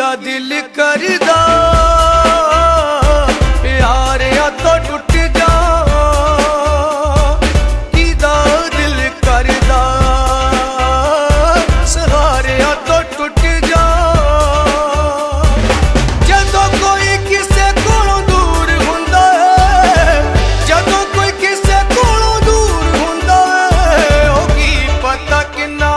किदा दिल करदा प्यारिया तो टुट जा, किदा दिल करदा सहारिया तो टुट जा। जदों कोई किसे कोलों दूर हुंदा है, जदों कोई किसे कोलों दूर हुंदा है, ओ की पता किन्ना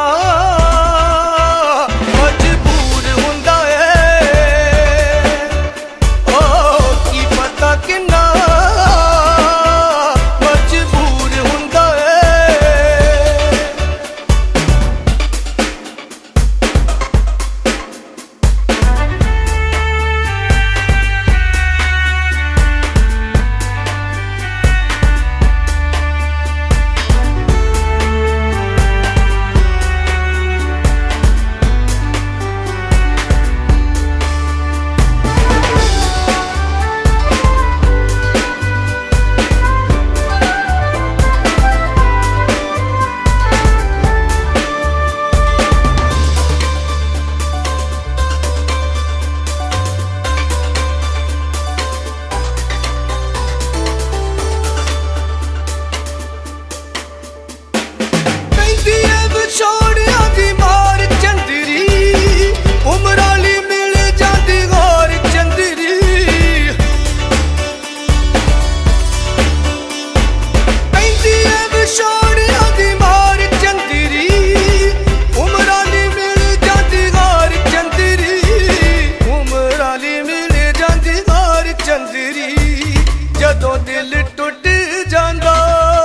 जदों दिल टुट जांदा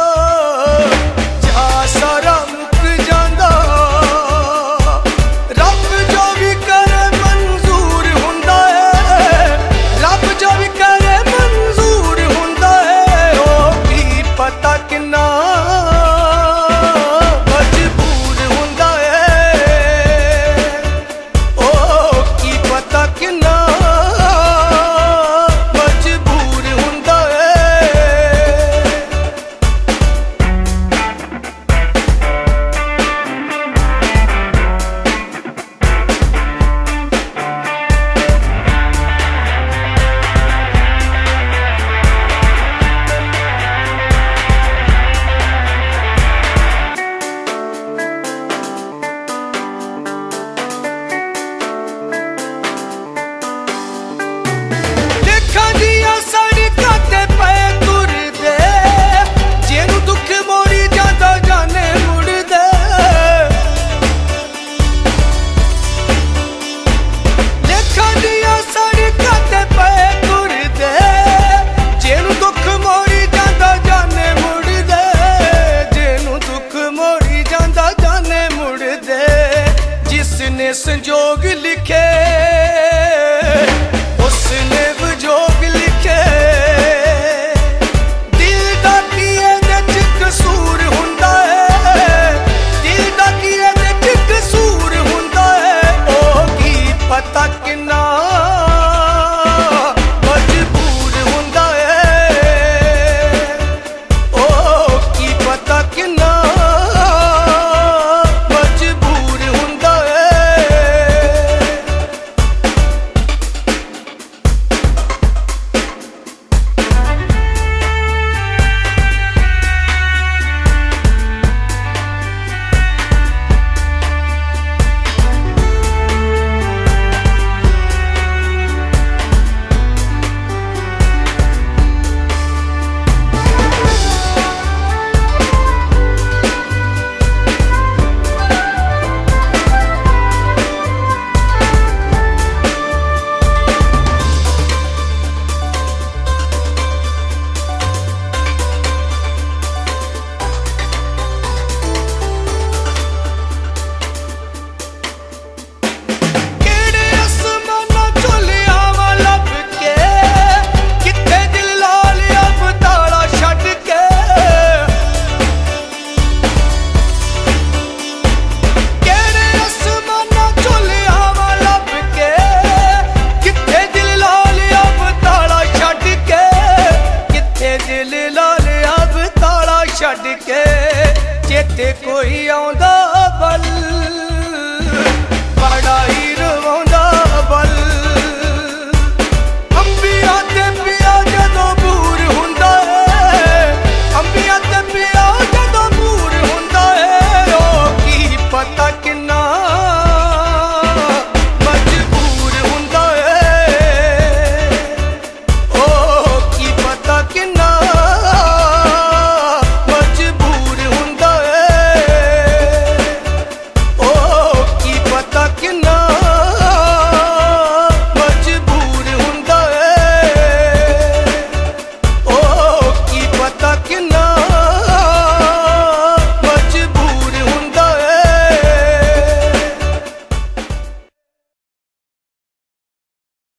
जा सारा मुक जांदा, रब जो भी करे मंजूर हुंदा है, रब जो भी करे मंजूर हुंदा है। ओ की पता किन्ना मजबूर हुंदा है, ओ की पता किन्ना संजोग लिखे